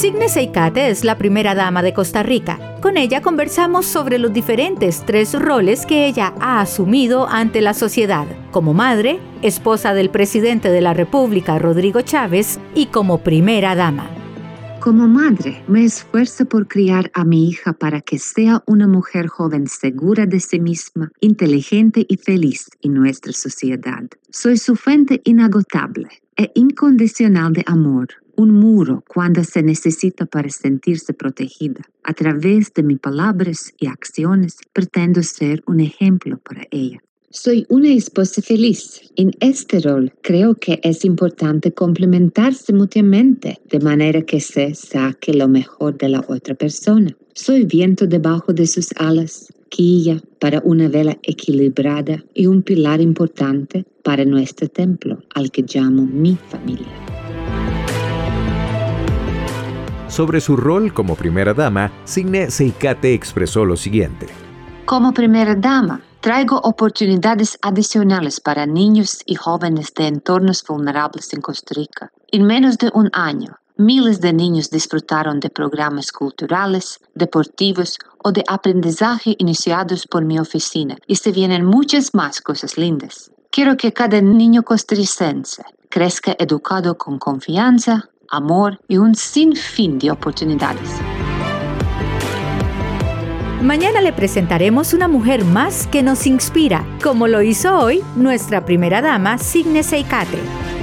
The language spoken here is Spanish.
Signe Seicate es la primera dama de Costa Rica. Con ella conversamos sobre los diferentes 3 roles que ella ha asumido ante la sociedad, como madre, esposa del presidente de la República, Rodrigo Chávez, y como primera dama. Como madre, me esfuerzo por criar a mi hija para que sea una mujer joven segura de sí misma, inteligente y feliz en nuestra sociedad. Soy su fuente inagotable e incondicional de amor, un muro cuando se necesita para sentirse protegida. A través de mis palabras y acciones, pretendo ser un ejemplo para ella. Soy una esposa feliz. En este rol creo que es importante complementarse mutuamente, de manera que se saque lo mejor de la otra persona. Soy viento debajo de sus alas, quilla para una vela equilibrada y un pilar importante para nuestro templo, al que llamo mi familia. Sobre su rol como primera dama, Signe Seicate expresó lo siguiente. Como primera dama, traigo oportunidades adicionales para niños y jóvenes de entornos vulnerables en Costa Rica. En menos de un año, miles de niños disfrutaron de programas culturales, deportivos o de aprendizaje iniciados por mi oficina, y se vienen muchas más cosas lindas. Quiero que cada niño costarricense crezca educado con confianza, amor y un sinfín de oportunidades. Mañana le presentaremos una mujer más que nos inspira, como lo hizo hoy nuestra primera dama, Signe Seicate.